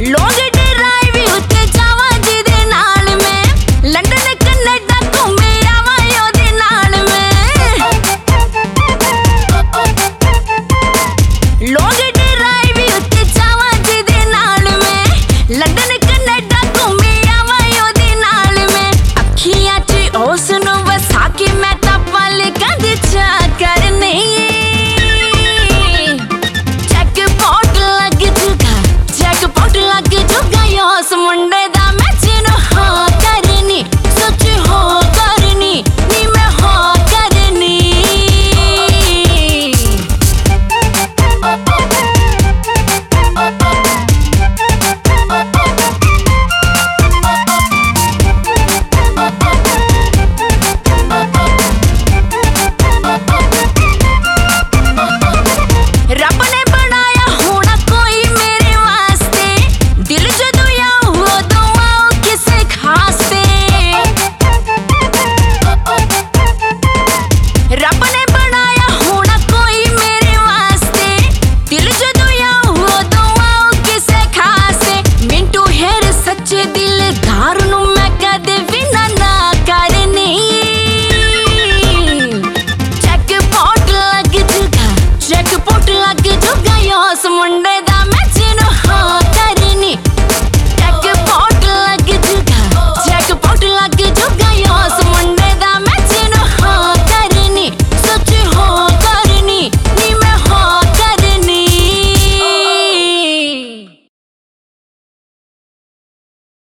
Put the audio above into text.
लोग डराई भी उत्ते जावा जिदे नाल में, लंदन कनाडा घूमे आवा ओदे नाल में। लोग डराई भी उत्ते जावा जिदे नाल में, लंदन कनाडा घूमे आवा ओदे नाल में। अखियां च उसनू वसा के मैं तां पलकां दे चा करनी। उस मुंडे दा मैं जिन्नू हाँ करनी, सच हाँ करनी, नी मैं हाँ करनी। रब ने बनाया होना कोई मेरे वास्ते, दिल जदों रब ने बनाया होना कोई मेरे वास्ते, दिल